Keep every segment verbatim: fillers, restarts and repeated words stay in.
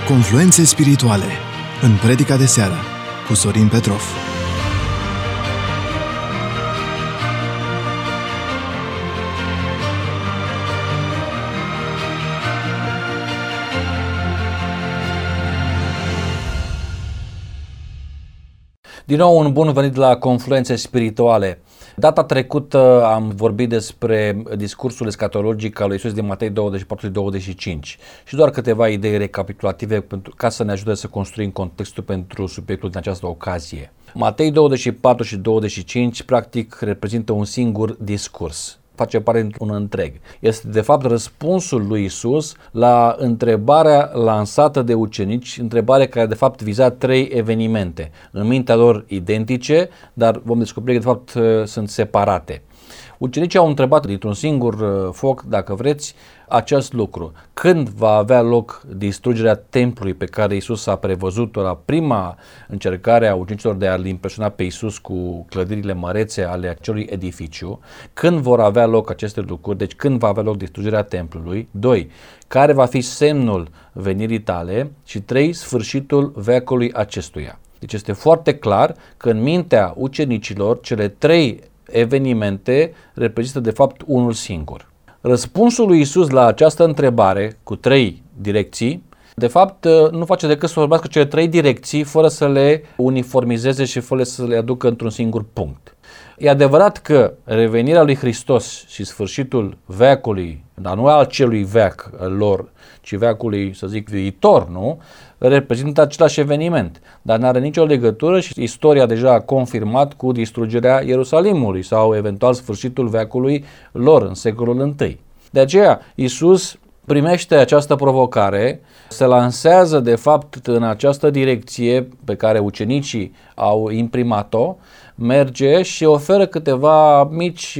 Confluențe spirituale în predica de seară cu Sorin Petrov. Din nou un bun venit la Confluențe spirituale. Data trecută am vorbit despre discursul escatologic al lui Iisus din Matei douăzeci și patru douăzeci și cinci și doar câteva idei recapitulative pentru, ca să ne ajute să construim contextul pentru subiectul din această ocazie. Matei douăzeci și patru și douăzeci și cinci practic reprezintă un singur discurs. Face parte într-un întreg. Este de fapt răspunsul lui Iisus la întrebarea lansată de ucenici, întrebare care de fapt viza trei evenimente, în mintea lor identice, dar vom descoperi că de fapt sunt separate. Ucenicii au întrebat dintr-un singur foc, dacă vreți, acest lucru. Când va avea loc distrugerea templului pe care Iisus a prevăzut-o la prima încercare a ucenicilor de a-L impresiona pe Iisus cu clădirile mărețe ale acelui edificiu? Când vor avea loc aceste lucruri? Deci când va avea loc distrugerea templului? Doi. Care va fi semnul venirii tale? Și trei. Sfârșitul veacului acestuia. Deci este foarte clar că în mintea ucenicilor cele trei evenimente reprezintă de fapt unul singur. Răspunsul lui Iisus la această întrebare cu trei direcții, de fapt nu face decât să vorbească cele trei direcții fără să le uniformizeze și fără să le aducă într-un singur punct. E adevărat că revenirea lui Hristos și sfârșitul veacului, dar nu al celui veac lor, ci veacului, să zic, viitor, nu? Reprezintă același eveniment, dar nu are nicio legătură și istoria deja a confirmat cu distrugerea Ierusalimului sau eventual sfârșitul veacului lor în secolul întâi. De aceea, Iisus primește această provocare, se lansează de fapt în această direcție pe care ucenicii au imprimat-o, merge și oferă câteva mici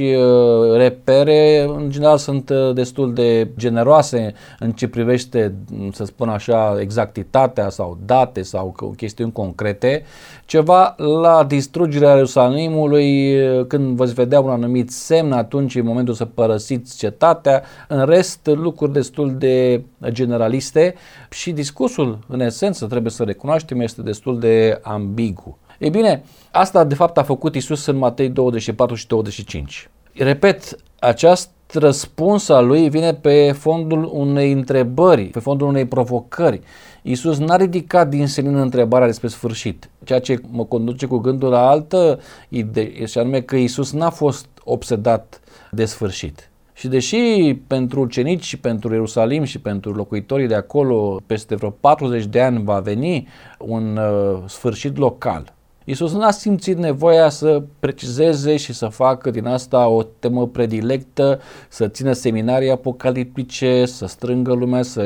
repere, în general sunt destul de generoase în ce privește, să spun așa, exactitatea sau date sau chestiuni concrete, ceva la distrugerea Ierusalimului, când veți vedea un anumit semn, atunci e momentul să părăsiți cetatea, în rest lucruri destul de generaliste și discursul, în esență, trebuie să recunoaștem, este destul de ambigu. Ei bine, asta de fapt a făcut Iisus în Matei douăzeci și patru și douăzeci și cinci. Repet, acest răspuns al lui vine pe fondul unei întrebări, pe fondul unei provocări. Iisus n-a ridicat din senin întrebarea despre sfârșit, ceea ce mă conduce cu gândul la altă idee, și anume că Iisus n-a fost obsedat de sfârșit. Și deși pentru ucenici și pentru Ierusalim și pentru locuitorii de acolo peste vreo patruzeci de ani va veni un uh, sfârșit local, Iisus n-a simțit nevoia să precizeze și să facă din asta o temă predilectă, să țină seminarii apocaliptice, să strângă lumea, să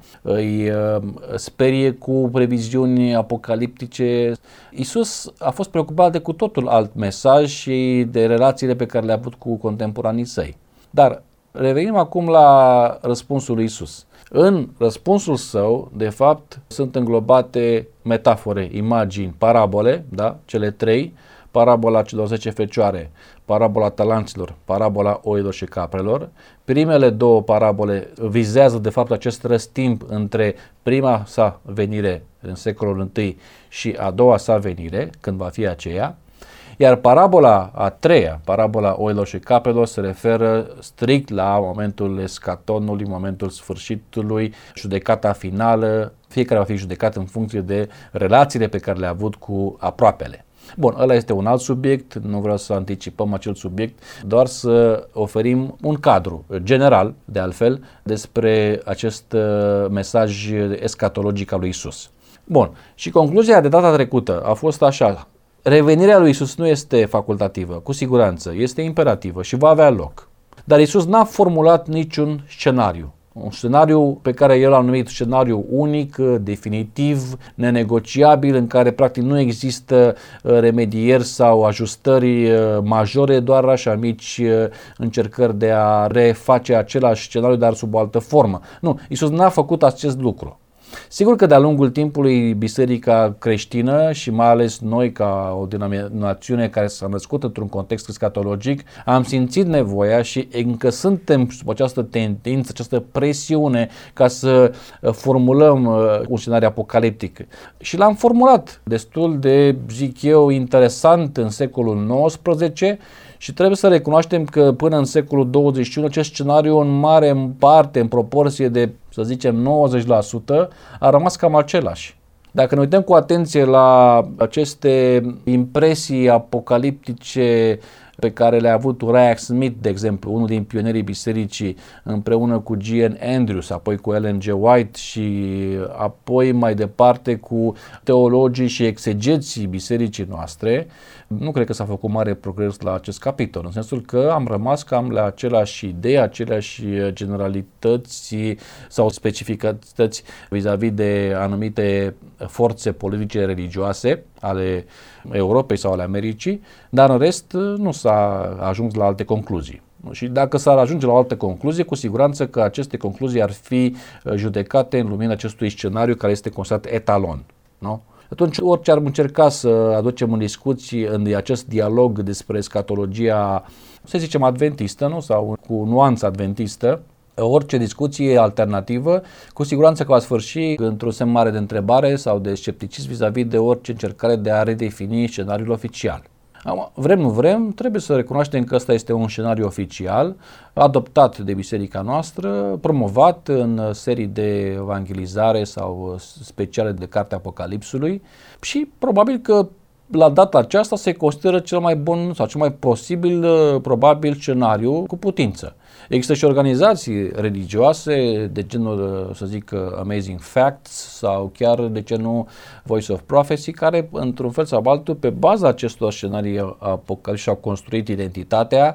îi sperie cu previziuni apocaliptice. Iisus a fost preocupat de cu totul alt mesaj și de relațiile pe care le-a avut cu contemporanii săi. Dar revenim acum la răspunsul lui Iisus. În răspunsul său, de fapt, sunt înglobate metafore, imagini, parabole, da? Cele trei, parabola celor zece fecioare, parabola talanților, parabola oilor și caprelor. Primele două parabole vizează, de fapt, acest răstimp între prima sa venire în secolul întâi și a doua sa venire, când va fi aceea. Iar parabola a treia, parabola oilor și capelor, se referă strict la momentul escatonului, momentul sfârșitului, judecata finală, fiecare va fi judecat în funcție de relațiile pe care le-a avut cu aproapele. Bun, ăla este un alt subiect, nu vreau să anticipăm acel subiect, doar să oferim un cadru general, de altfel, despre acest mesaj escatologic al lui Iisus. Bun, și concluzia de data trecută a fost așa: revenirea lui Iisus nu este facultativă, cu siguranță, este imperativă și va avea loc. Dar Iisus n-a formulat niciun scenariu. Un scenariu pe care el l-a numit scenariu unic, definitiv, nenegociabil, în care practic nu există remedieri sau ajustări majore, doar așa mici încercări de a reface același scenariu, dar sub o altă formă. Nu, Iisus n-a făcut acest lucru. Sigur că de-a lungul timpului biserica creștină și mai ales noi ca o denominațiune care s-a născut într-un context escatologic, am simțit nevoia și încă suntem sub această tendință, această presiune ca să formulăm un scenariu apocaliptic. Și l-am formulat destul de, zic eu, interesant în secolul nouăsprezece și trebuie să recunoaștem că până în secolul douăzeci și unu acest scenariu în mare parte, în proporție de, să zicem, nouăzeci la sută, a rămas cam același. Dacă ne uităm cu atenție la aceste impresii apocaliptice pe care le-a avut Uriah Smith, de exemplu, unul din pionierii bisericii, împreună cu G N Andrews, apoi cu Ellen G. White și apoi mai departe cu teologii și exegeții bisericii noastre, nu cred că s-a făcut mare progres la acest capitol, în sensul că am rămas cam la aceleași idei, aceleași generalități sau specificități vis-a-vis de anumite forțe politice religioase ale Europei sau ale Americii, dar în rest nu s-a ajuns la alte concluzii. Și dacă s-ar ajunge la o altă concluzie, cu siguranță că aceste concluzii ar fi judecate în lumina acestui scenariu care este considerat etalon. Nu? Atunci, orice ar încerca să aducem în discuții în acest dialog despre escatologia, să zicem, adventistă, nu? Sau cu nuanță adventistă, orice discuție alternativă, cu siguranță că va sfârși într-un semn mare de întrebare sau de scepticism vis-a-vis de orice încercare de a redefini scenariul oficial. Vrem, nu vrem, trebuie să recunoaștem că ăsta este un scenariu oficial, adoptat de biserica noastră, promovat în serii de evangelizare sau speciale de Cartea Apocalipsului și probabil că la data aceasta se consideră cel mai bun sau cel mai posibil, probabil, scenariu cu putință. Există și organizații religioase de genul, să zic, Amazing Facts sau chiar, de ce nu, Voice of Prophecy, care, într-un fel sau altul, pe baza acestor scenarii apocaliptice și-au construit identitatea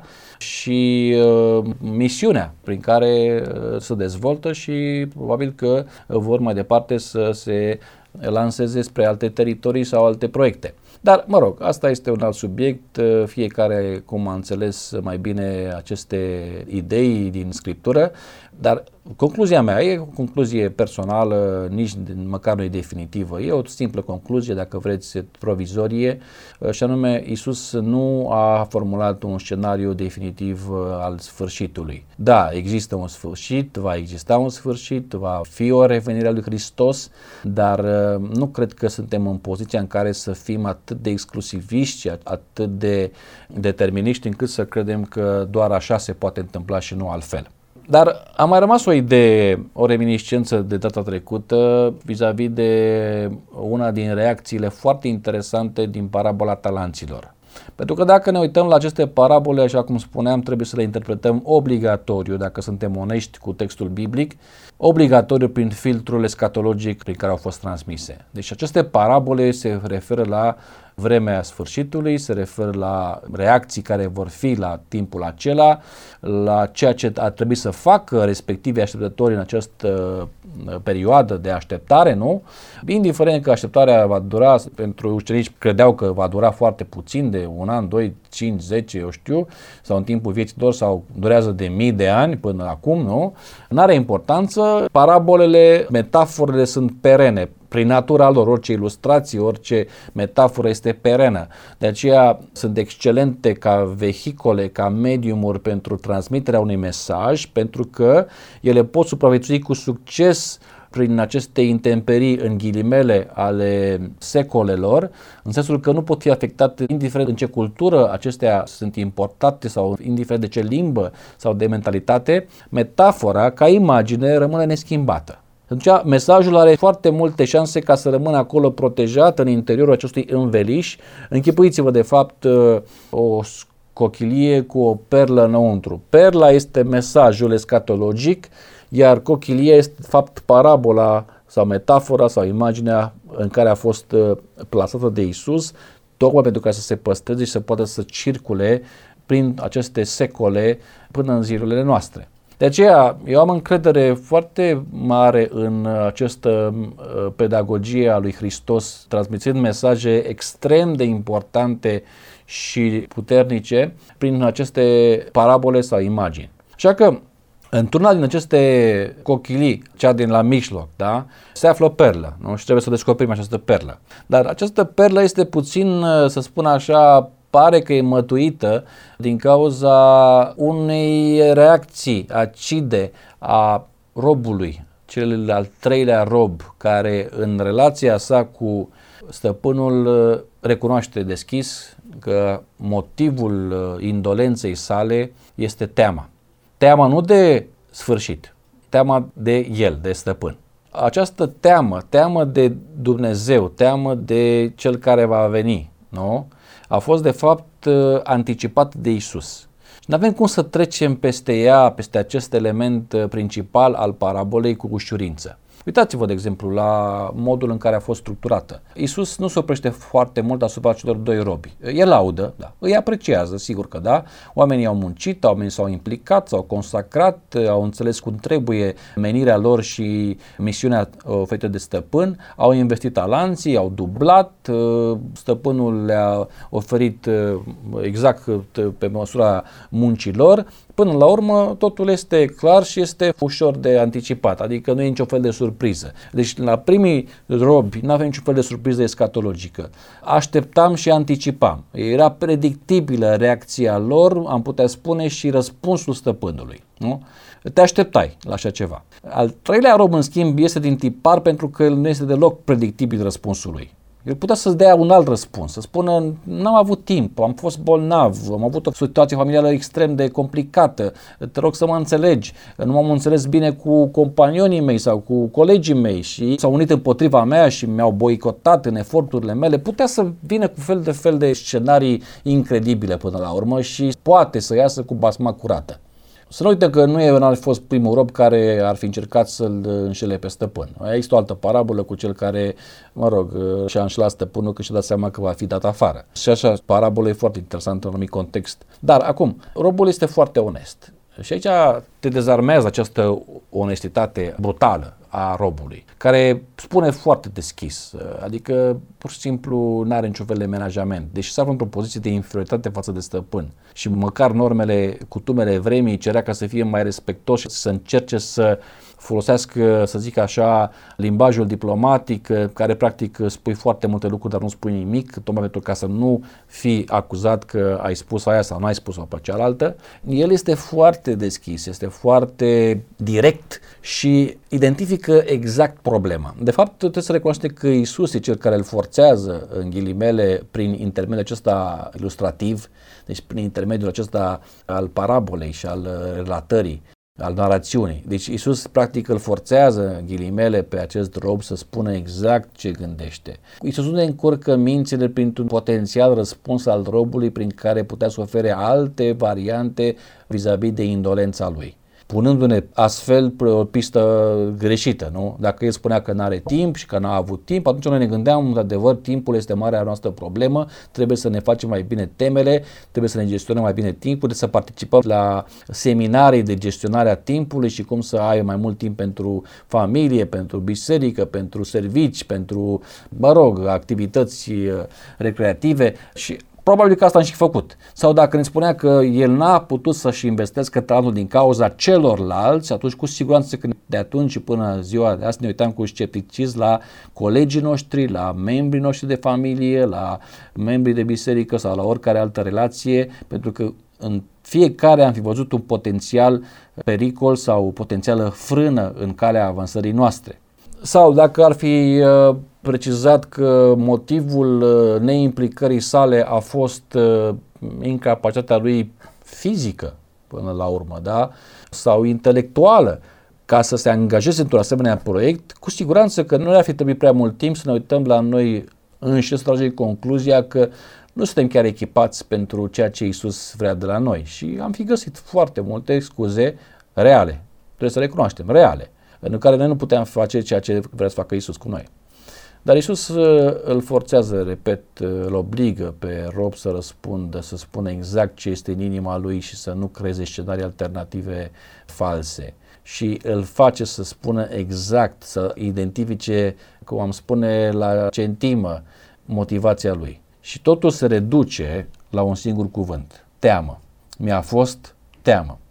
și uh, misiunea prin care uh, se dezvoltă și probabil că vor mai departe să se lanseze spre alte teritorii sau alte proiecte. Dar, mă rog, asta este un alt subiect, fiecare cum a înțeles mai bine aceste idei din Scriptură, dar concluzia mea e o concluzie personală, nici măcar nu e definitivă, e o simplă concluzie, dacă vreți, provizorie, și anume, Iisus nu a formulat un scenariu definitiv al sfârșitului. Da, există un sfârșit, va exista un sfârșit, va fi o revenire a lui Hristos, dar nu cred că suntem în poziția în care să fim atât de exclusiviști, atât de determiniști, încât să credem că doar așa se poate întâmpla și nu altfel. Dar a mai rămas o idee, o reminiscență de data trecută vis-a-vis de una din reacțiile foarte interesante din parabola talanților. Pentru că dacă ne uităm la aceste parabole, așa cum spuneam, trebuie să le interpretăm obligatoriu, dacă suntem onești cu textul biblic, obligatoriu prin filtrul escatologic prin care au fost transmise. Deci aceste parabole se referă la vremea sfârșitului, se referă la reacții care vor fi la timpul acela, la ceea ce ar trebui să facă respectivii așteptători în această perioadă de așteptare, nu? Indiferent că așteptarea va dura, pentru ucenici credeau că va dura foarte puțin, de un an, doi, cinci, zece, eu știu, sau în timpul vieții lor, sau durează de mii de ani până acum, nu? N-are importanță, parabolele, metaforele sunt perene. Prin natura lor, orice ilustrație, orice metaforă este perenă. De aceea sunt excelente ca vehicole, ca mediumuri pentru transmiterea unui mesaj, pentru că ele pot supraviețui cu succes prin aceste intemperii, în ghilimele, ale secolelor, în sensul că nu pot fi afectate indiferent în ce cultură acestea sunt importate sau indiferent de ce limbă sau de mentalitate, metafora ca imagine rămâne neschimbată. Atunci, mesajul are foarte multe șanse ca să rămână acolo protejat în interiorul acestui înveliș. Închipuiți-vă, de fapt, o cochilie cu o perlă înăuntru. Perla este mesajul escatologic, iar cochilia este, de fapt, parabola sau metafora sau imaginea în care a fost plasată de Iisus, tocmai pentru ca să se păstreze și să poată să circule prin aceste secole până în zilele noastre. De aceea, eu am încredere foarte mare în această pedagogie a lui Hristos, transmițând mesaje extrem de importante și puternice prin aceste parabole sau imagini. Așa că Într-una din aceste cochilii, cea din la mijloc, da, se află o perlă, nu? Și trebuie să descoperim această perlă. Dar această perlă este puțin, să spun așa, pare că e mătuită din cauza unei reacții acide a robului, cel al treilea rob, care în relația sa cu stăpânul recunoaște deschis că motivul indolenței sale este teama. Teama nu de sfârșit, teama de el, de stăpân. Această teamă, teamă de Dumnezeu, teamă de cel care va veni, nu? A fost de fapt anticipat de Iisus. Nu avem cum să trecem peste ea, peste acest element principal al parabolei cu ușurință. Uitați-vă, de exemplu, la modul în care a fost structurată. Iisus nu se oprește foarte mult asupra celor doi robi. El laudă, da, îi apreciază, sigur că da. Oamenii au muncit, oamenii s-au implicat, s-au consacrat, au înțeles cum trebuie menirea lor și misiunea oferită de stăpân, au investit talanții, au dublat, stăpânul le-a oferit exact pe măsura muncilor. Până la urmă, totul este clar și este ușor de anticipat, adică nu e niciun fel de surpriză. Deci la primii robi nu avem niciun fel de surpriză escatologică. Așteptam și anticipam. Era predictibilă reacția lor, am putea spune, și răspunsul stăpânului. Nu? Te așteptai la așa ceva. Al treilea rob, în schimb, este din tipar pentru că nu este deloc predictibil răspunsul lui. El putea să-ți dea un alt răspuns, să spună, n-am avut timp, am fost bolnav, am avut o situație familială extrem de complicată, te rog să mă înțelegi, nu m-am înțeles bine cu companionii mei sau cu colegii mei și s-au unit împotriva mea și mi-au boicotat în eforturile mele. Putea să vină cu fel de fel de scenarii incredibile până la urmă și poate să iasă cu basma curată. Să nu uităm că nu e ar fi fost primul rob care ar fi încercat să-l înșele pe stăpân. Există o altă parabolă cu cel care, mă rog, și-a înșelat stăpânul că și-a dat seama că va fi dat afară. Și așa, parabolă e foarte interesantă în un anumit context. Dar acum, robul este foarte onest. Și aici te dezarmează această onestitate brutală a robului, care spune foarte deschis, adică pur și simplu nu are niciun fel de menajament, deși s-a află într-o poziție de inferioritate față de stăpân și măcar normele, cutumele vremii cerea ca să fie mai respectos și să încerce să folosească, să zic așa, limbajul diplomatic, care practic spui foarte multe lucruri, dar nu spui nimic, tocmai pentru ca să nu fii acuzat că ai spus aia sau nu ai spus-o pe cealaltă. El este foarte deschis, este foarte direct și identifică exact problema. De fapt, trebuie să recunoaște că Iisus e cel care îl forțează, în ghilimele, prin intermediul acesta ilustrativ, deci prin intermediul acesta al parabolei și al relatării, al narațiunii. Deci Iisus practic îl forțează, în ghilimele, pe acest rob să spună exact ce gândește. Iisus nu ne încurcă mințile printr-un potențial răspuns al robului prin care putea să ofere alte variante vis-a-vis de indolența lui, punându-ne astfel pe o pistă greșită, nu? Dacă el spunea că nu are timp și că n-a avut timp, atunci noi ne gândeam, într-adevăr, timpul este marea noastră problemă, trebuie să ne facem mai bine temele, trebuie să ne gestionăm mai bine timpul, trebuie să participăm la seminarii de gestionare a timpului și cum să ai mai mult timp pentru familie, pentru biserică, pentru servici, pentru, mă rog, activități recreative și probabil că asta am și făcut. Sau dacă ne spunea că el n-a putut să-și investească talentul din cauza celorlalți, atunci cu siguranță că de atunci și până ziua de azi ne uitam cu scepticism la colegii noștri, la membrii noștri de familie, la membrii de biserică sau la oricare altă relație, pentru că în fiecare am fi văzut un potențial pericol sau o potențială frână în calea avansării noastre. Sau dacă ar fi uh, precizat că motivul uh, neimplicării sale a fost uh, incapacitatea lui fizică până la urmă, da? Sau intelectuală, ca să se angajeze într-un asemenea proiect, cu siguranță că nu ar fi trebuit prea mult timp să ne uităm la noi înșine, să tragem concluzia că nu suntem chiar echipați pentru ceea ce Iisus vrea de la noi și am fi găsit foarte multe scuze reale, trebuie să recunoaștem, reale, în care noi nu puteam face ceea ce vrea să facă Iisus cu noi. Dar Iisus îl forțează, repet, îl obligă pe rob să răspundă, să spună exact ce este în inima lui și să nu creeze scenarii alternative false. Și îl face să spună exact, să identifice, cum am spune, la centimă motivația lui. Și totul se reduce la un singur cuvânt, teamă. Mi-a fost teamă.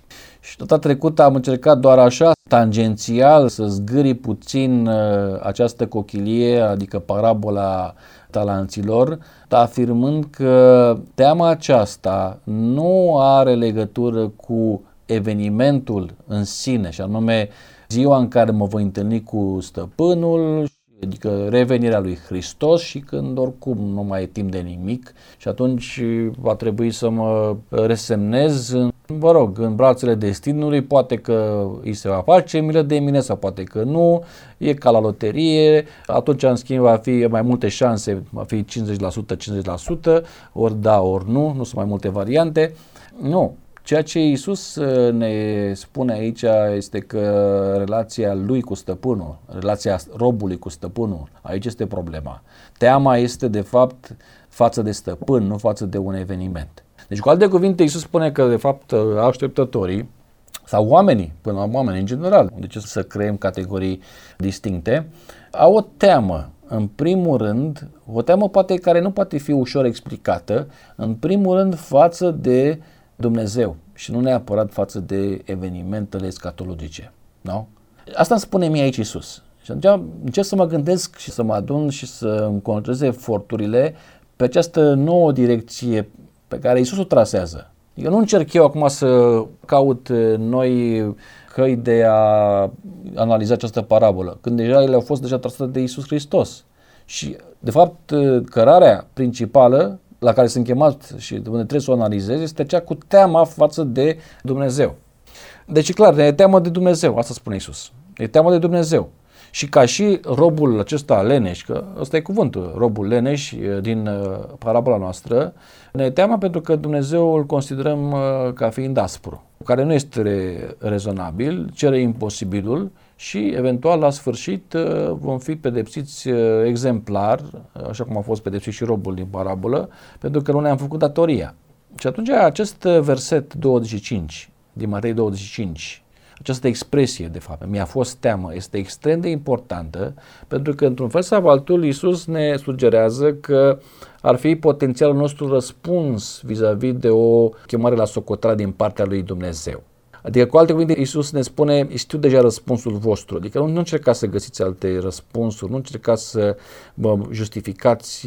Și data trecută am încercat doar așa, tangențial, să zgâri puțin uh, această cochilie, adică parabola talanților, afirmând că teama aceasta nu are legătură cu evenimentul în sine, și anume ziua în care mă voi întâlni cu stăpânul, adică revenirea lui Hristos, și când oricum nu mai e timp de nimic și atunci va trebui să mă resemnez în, vă rog, în brațele destinului, poate că îi se va face milă de mine sau poate că nu, e ca la loterie, atunci în schimb va fi mai multe șanse, va fi cincizeci la sută, cincizeci la sută, ori da, ori nu, nu sunt mai multe variante, nu. Ceea ce Iisus ne spune aici este că relația lui cu stăpânul, relația robului cu stăpânul, aici este problema. Teama este de fapt față de stăpân, nu față de un eveniment. Deci cu alte cuvinte Iisus spune că de fapt așteptătorii sau oamenii, până la oameni în general, de ce să creăm categorii distincte, au o teamă. În primul rând, o teamă poate care nu poate fi ușor explicată, în primul rând față de Dumnezeu și nu neapărat față de evenimentele escatologice. Nu? Asta îmi spune mie aici Iisus. Și atunci încerc să mă gândesc și să mă adun și să îmi concentrez eforturile pe această nouă direcție pe care Iisus o trasează. Eu nu încerc eu acum să caut noi căi de a analiza această parabolă, când deja ele au fost deja trasate de Iisus Hristos. Și, de fapt, cărarea principală la care sunt chemat și unde trebuie să o analizez este cea cu teama față de Dumnezeu. Deci, e clar, e teamă de Dumnezeu, asta spune Iisus. E teamă de Dumnezeu. Și ca și robul acesta leneș, că ăsta e cuvântul, robul leneș din parabola noastră, ne teamă pentru că Dumnezeu îl considerăm ca fiind aspru, care nu este rezonabil, cere imposibilul și eventual la sfârșit vom fi pedepsiți exemplar, așa cum a fost pedepsit și robul din parabolă, pentru că nu ne-am făcut datoria. Și atunci acest verset douăzeci și cinci din Matei douăzeci și cinci, această expresie, de fapt, mi-a fost teamă, este extrem de importantă, pentru că, într-un fel sau altul, Iisus ne sugerează că ar fi potențialul nostru răspuns vis-a-vis de o chemare la socoteală din partea lui Dumnezeu. Adică, cu alte cuvinte, Iisus ne spune, știu deja răspunsul vostru, adică nu, nu încercați să găsiți alte răspunsuri, nu încercați să bă, justificați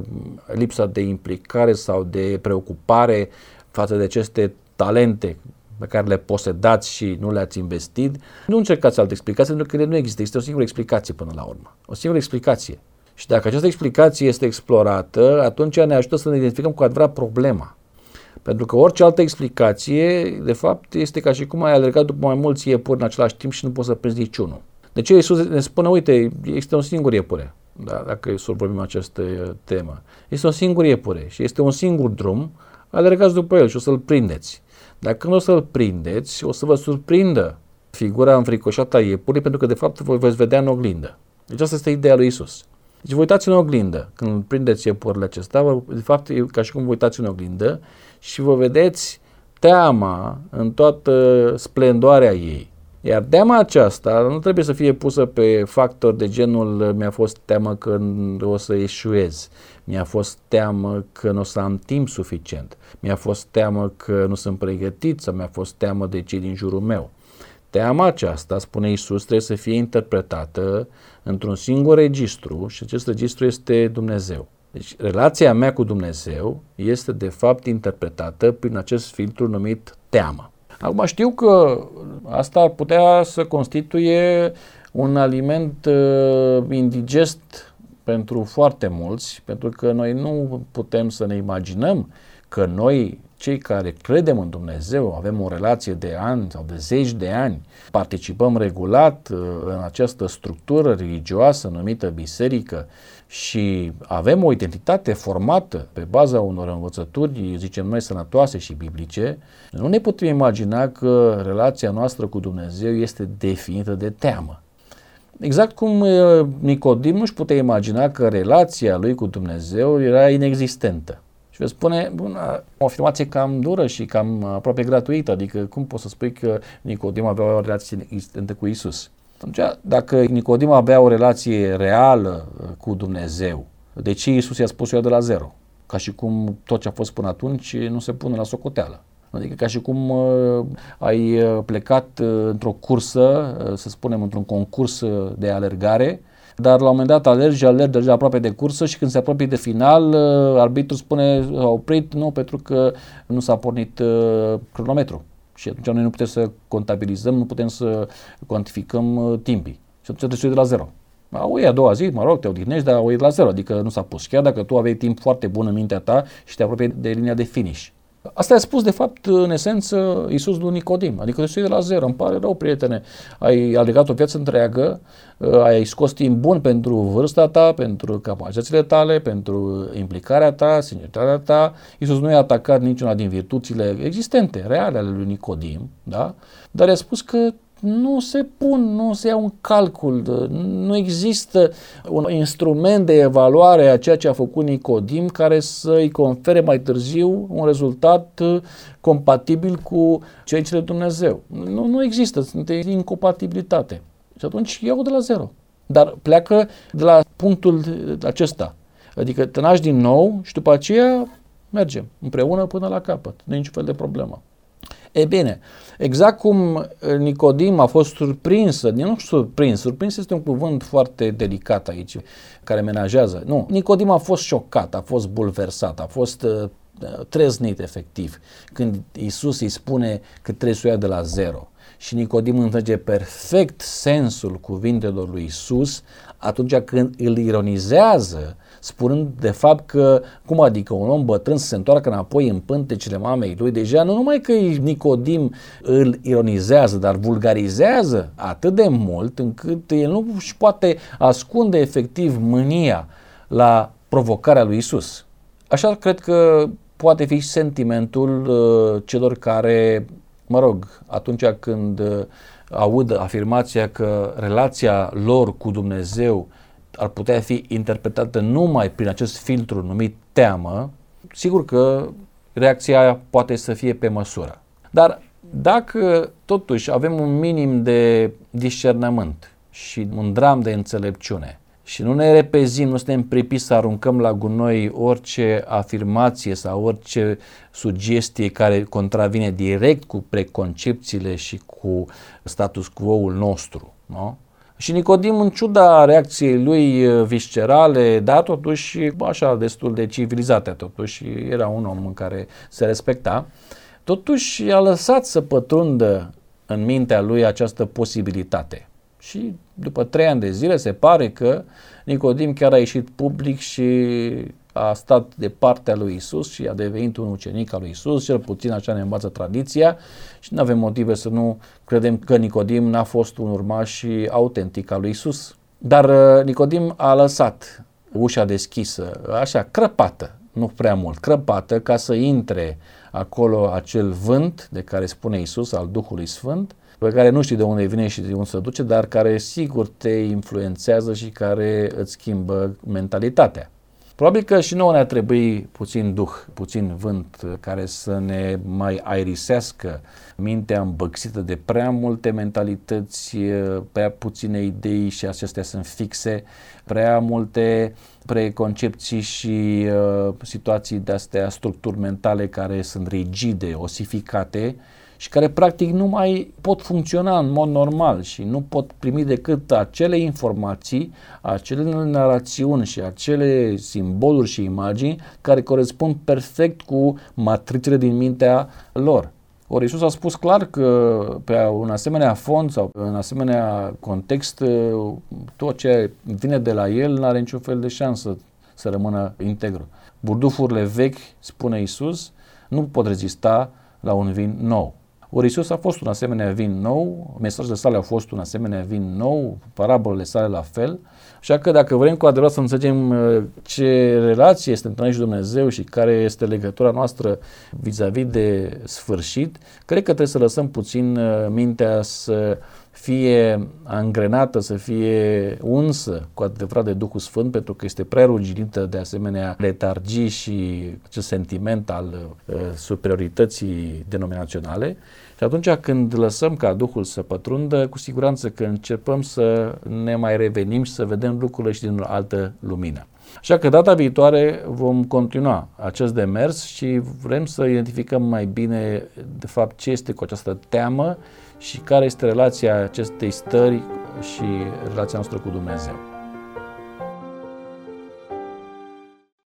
lipsa de implicare sau de preocupare față de aceste talente pe care le posedați și nu le-ați investit. Nu încercați alte explicații, pentru că nu există. Este o singură explicație până la urmă. O singură explicație. Și dacă această explicație este explorată, atunci ne ajută să ne identificăm cu adevărat problema. Pentru că orice altă explicație, de fapt, este ca și cum ai alergat după mai mulți iepuri în același timp și nu poți să prinzi niciunul. De ce Iisus ne spune, uite, este un singur iepure, da, dacă să vorbim această temă. Este un singur iepure și este un singur drum, alergați după el și o să-l prindeți. Dacă nu o să-l prindeți, o să vă surprindă figura înfricoșată a iepului, pentru că de fapt voi veți vedea în oglindă. Deci asta este ideea lui Iisus. Deci vă uitați în oglindă, când prindeți iepurile acestea, de fapt e ca și cum vă uitați în oglindă și vă vedeți teama în toată splendoarea ei. Iar teama aceasta nu trebuie să fie pusă pe factori de genul mi-a fost teamă că o să eșuez, mi-a fost teamă că nu o să am timp suficient, mi-a fost teamă că nu sunt pregătit sau mi-a fost teamă de cei din jurul meu. Teama aceasta, spune Iisus, trebuie să fie interpretată într-un singur registru și acest registru este Dumnezeu. Deci relația mea cu Dumnezeu este de fapt interpretată prin acest filtru numit teamă. Acum știu că asta ar putea să constituie un aliment uh, indigest pentru foarte mulți, pentru că noi nu putem să ne imaginăm că noi, cei care credem în Dumnezeu, avem o relație de ani sau de zeci de ani, participăm regulat uh, în această structură religioasă numită biserică și avem o identitate formată pe baza unor învățături, zicem noi, sănătoase și biblice, nu ne putem imagina că relația noastră cu Dumnezeu este definită de teamă. Exact cum Nicodim nu-și putea imagina că relația lui cu Dumnezeu era inexistentă. Și vă spune, bun, o afirmație cam dură și cam aproape gratuită, adică cum poți să spui că Nicodim avea o relație inexistentă cu Iisus? Atunci, dacă Nicodim avea o relație reală cu Dumnezeu, de ce Iisus i-a spus eu de la zero? Ca și cum tot ce a fost până atunci nu se pune la socoteală. Adică ca și cum uh, ai plecat uh, într-o cursă, uh, să spunem într-un concurs de alergare, dar la un moment dat alergi, alergi, alergi aproape de cursă și când se apropie de final, uh, arbitrul spune, a oprit, nu, pentru că nu s-a pornit uh, cronometru. Și atunci noi nu putem să contabilizăm, nu putem să cuantificăm uh, timpii. Și atunci trebuie să iei de la zero. O iei a doua zi, mă rog, te odihnești, dar o iei de la zero, adică nu s-a pus. Chiar dacă tu aveai timp foarte bun în mintea ta și te apropii de linia de finish. Asta a spus, de fapt, în esență, Iisus lui Nicodim. Adică te iei de la zero. Îmi pare rău, prietene. Ai alergat o viață întreagă, ai scos timp bun pentru vârsta ta, pentru capacitățile tale, pentru implicarea ta, sinceritatea ta. Iisus nu i-a atacat niciuna din virtuțile existente, reale ale lui Nicodim, da? Dar i-a spus că nu se pun, nu se iau în calcul, nu există un instrument de evaluare a ceea ce a făcut Nicodim care să-i confere mai târziu un rezultat compatibil cu ceea ce de Dumnezeu. Nu, nu există, sunt incompatibilitate. Și atunci iau de la zero. Dar pleacă de la punctul acesta. Adică te naști din nou și după aceea mergem împreună până la capăt. Nu e niciun fel de problemă. E bine, exact cum Nicodim a fost surprins, nu surprins, surprins este un cuvânt foarte delicat aici, care menajează. Nu, Nicodim a fost șocat, a fost bulversat, a fost uh, treznit efectiv, când Iisus îi spune că trebuie să o ia de la zero. Și Nicodim înțelege perfect sensul cuvintelor lui Iisus atunci când îl ironizează, spunând de fapt că, cum adică un om bătrân să se întoarcă înapoi în pântecele mamei lui, deja nu numai că Nicodim îl ironizează, dar vulgarizează atât de mult încât el nu își poate ascunde efectiv mânia la provocarea lui Iisus. Așa cred că poate fi sentimentul uh, celor care, mă rog, atunci când uh, aud afirmația că relația lor cu Dumnezeu ar putea fi interpretată numai prin acest filtru numit teamă, sigur că reacția aia poate să fie pe măsură. Dar dacă totuși avem un minim de discernământ și un dram de înțelepciune și nu ne repezim, nu suntem pripiți să aruncăm la gunoi orice afirmație sau orice sugestie care contravine direct cu preconcepțiile și cu status quo-ul nostru, nu? Și Nicodim, în ciuda reacției lui viscerale, da, totuși, așa, destul de civilizate, totuși, era un om în care se respecta, totuși a lăsat să pătrundă în mintea lui această posibilitate. Și după trei ani de zile se pare că Nicodim chiar a ieșit public și a stat de partea lui Iisus și a devenit un ucenic al lui Iisus, cel puțin așa ne învață tradiția și nu avem motive să nu credem că Nicodim n-a fost un urmaș autentic al lui Iisus. Dar Nicodim a lăsat ușa deschisă, așa, crăpată, nu prea mult, crăpată, ca să intre acolo acel vânt de care spune Iisus, al Duhului Sfânt, pe care nu știi de unde vine și de unde se duce, dar care sigur te influențează și care îți schimbă mentalitatea. Probabil că și nouă ne-ar trebui puțin duh, puțin vânt care să ne mai aerisească mintea îmbăxită de prea multe mentalități, prea puține idei și acestea sunt fixe, prea multe preconcepții și uh, situații de-astea, structuri mentale care sunt rigide, osificate și care practic nu mai pot funcționa în mod normal și nu pot primi decât acele informații, acele narațiuni și acele simboluri și imagini care corespund perfect cu matricele din mintea lor. Ori Iisus a spus clar că pe un asemenea fond sau în asemenea context, tot ce vine de la el nu are niciun fel de șansă să rămână integru. Burdufurile vechi, spune Iisus, nu pot rezista la un vin nou. Ori Iisus a fost un asemenea vin nou, mesajele sale au fost un asemenea vin nou, parabolele sale la fel, așa că dacă vrem cu adevărat să înțelegem ce relație este între noi și Dumnezeu și care este legătura noastră vis-a-vis de sfârșit, cred că trebuie să lăsăm puțin mintea să fie angrenată, să fie unsă cu adevărat de Duhul Sfânt, pentru că este prea ruginită de asemenea letargii și acest sentiment al uh, superiorității denominaționale. Și atunci când lăsăm ca Duhul să pătrundă, cu siguranță că începem să ne mai revenim și să vedem lucrurile și din o altă lumină. Așa că data viitoare vom continua acest demers și vrem să identificăm mai bine de fapt ce este cu această teamă și care este relația acestei stări și relația noastră cu Dumnezeu.